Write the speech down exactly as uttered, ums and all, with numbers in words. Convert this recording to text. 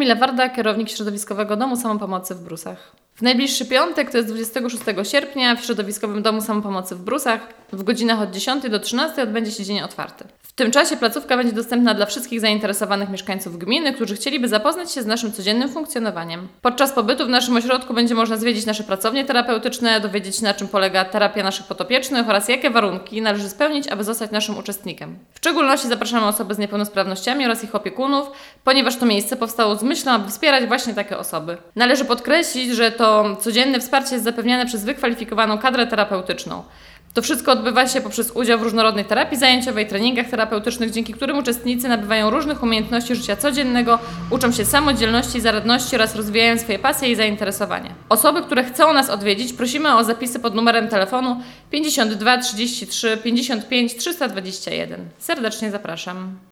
Kamila Warda, kierownik Środowiskowego Domu Samopomocy w Brusach. W najbliższy piątek, to jest dwudziestego szóstego sierpnia, w Środowiskowym Domu Samopomocy w Brusach w godzinach od dziesiątej do trzynastej odbędzie się dzień otwarty. W tym czasie placówka będzie dostępna dla wszystkich zainteresowanych mieszkańców gminy, którzy chcieliby zapoznać się z naszym codziennym funkcjonowaniem. Podczas pobytu w naszym ośrodku będzie można zwiedzić nasze pracownie terapeutyczne, dowiedzieć się, na czym polega terapia naszych podopiecznych oraz jakie warunki należy spełnić, aby zostać naszym uczestnikiem. W szczególności zapraszamy osoby z niepełnosprawnościami oraz ich opiekunów, ponieważ to miejsce powstało z myślą, aby wspierać właśnie takie osoby. Należy podkreślić, że to codzienne wsparcie jest zapewniane przez wykwalifikowaną kadrę terapeutyczną. To wszystko odbywa się poprzez udział w różnorodnej terapii zajęciowej, treningach terapeutycznych, dzięki którym uczestnicy nabywają różnych umiejętności życia codziennego, uczą się samodzielności, zaradności oraz rozwijają swoje pasje i zainteresowania. Osoby, które chcą nas odwiedzić, prosimy o zapisy pod numerem telefonu pięćdziesiąt dwa trzydzieści trzy pięćdziesiąt pięć trzysta dwadzieścia jeden. Serdecznie zapraszam.